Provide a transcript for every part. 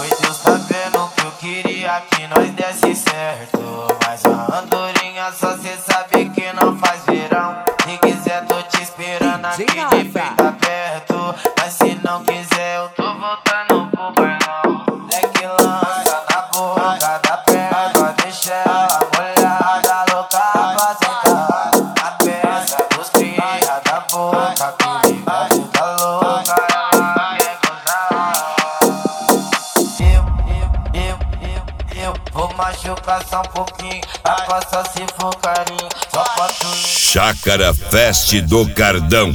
Foi Deus tá vendo que eu queria que nós desse certo. Mas a andorinha só cê sabe que não faz verão. Se quiser tô te esperando aqui de peito perto. Mas se não quiser eu tô voltando pro bailão. É que lança na boca da perna, deixa ela molhada, louca pra sentar. A peça dos cria da boca, que liberdade da louca, ela quer gozar. Eu vou machucar só um pouquinho, pra só se for carinho, só pra tu. Chácara Fest do Cardão.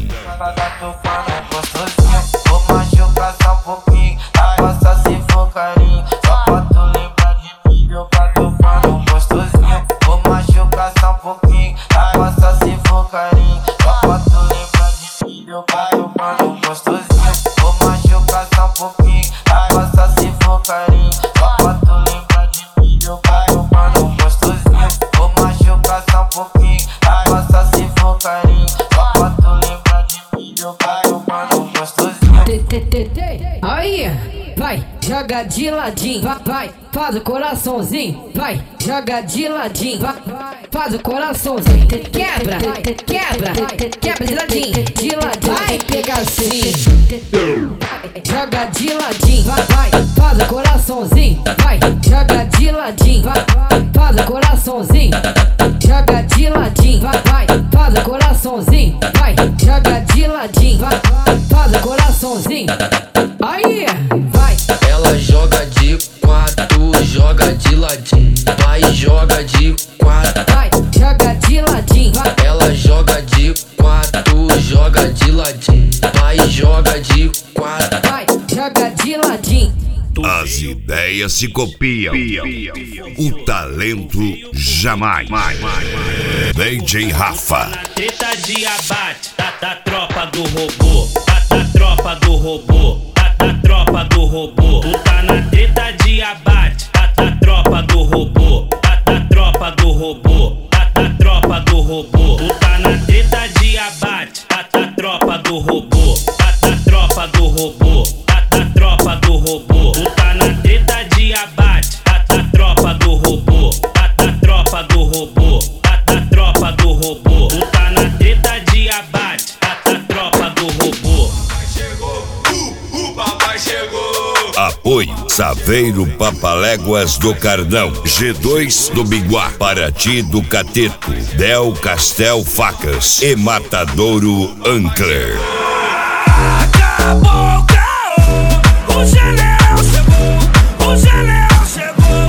Vou machucar só um pouquinho, pra só se for carinho, só pra tu lembrar de mim, meu catucando gostosinho. Vou machucar só um pouquinho, pra só se for carinho, só pra tu lembrar de mim, meu catucando gostosinho. Vou machucar só um pouquinho, pra só se for carinho, só pra tu lembrar de mim, meu catucando gostosinho. Vou machucar só um pouquinho, pra só se for carinho, só pra tu lembrar de mim, meu catucando gostosinho. Aí, vai, joga de ladinho, vai, faz o coraçãozinho, vai, joga de ladinho, vai, faz o coraçãozinho, quebra de ladinho, vai pegar assim, joga de ladinho, vai, faz o coraçãozinho, vai, joga de ladinho, vai, faz o coraçãozinho, joga de ladinho, vai, faz o coraçãozinho, vai, joga de ladinho, vai, faz o coraçãozinho. Aí, vai. Ela joga de quatro, joga de ladinho. Vai, joga de quatro. Vai, joga de ladinho. Vai. Ela joga de quatro, joga de ladinho. Vai, joga de quatro. Vai, joga de ladinho. As ideias se copiam, o talento jamais. DJ Rafa. Na treta de abate, tá tropa do robô, tá tropa do robô, tá tropa do robô. Tu tá na treta de abate, tá tropa do robô, tá tropa do robô, tá tropa do robô. Tu tá na treta de abate, tá tropa do robô, tá tropa do robô, tá tropa do robô. Tu tá na treta de abate, tá tropa do robô, tá tropa do robô, tá tropa do robô. Tu tá na treta de abate, tá tropa do robô. Chegou, o papai chegou. Apoio Saveiro Papaléguas do Cardão, G2 do Biguá, Paraty do Cateto, Del Castel Facas e Matadouro Ancler. Acabou o caô, o general chegou, o general chegou.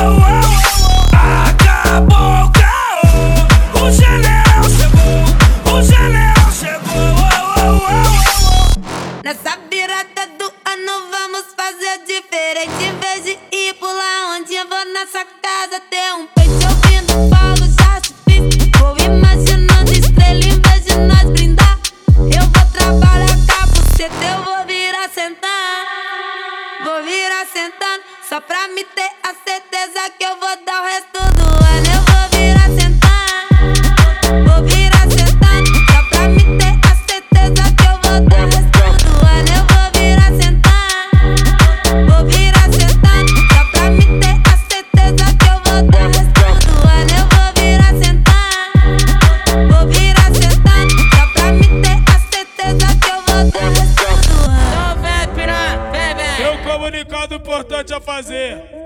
Acabou o caô, o general chegou, o general chegou. Nessa virada do ano vamos fazer diferente. Em vez de ir pular onde eu vou nessa casa ter um peito ouvindo Paulo já se fiz. Vou imaginando estrela em vez de nós brindar. Eu vou trabalhar com a buceta, eu vou virar sentar. Vou virar sentando só pra me ter a certeza que eu vou dar o resto do ano. Eu vou virar sentando, vou virar sentando só pra me ter a certeza que eu vou dar o resto do ano. Eu vou virar sentando, vou virar sentando só pra me ter a certeza que eu vou dar o resto do ano. Eu vou virar sentando, vou virar sentando só pra me ter a certeza que eu vou dar o resto do ano. Tem um comunicado importante a fazer.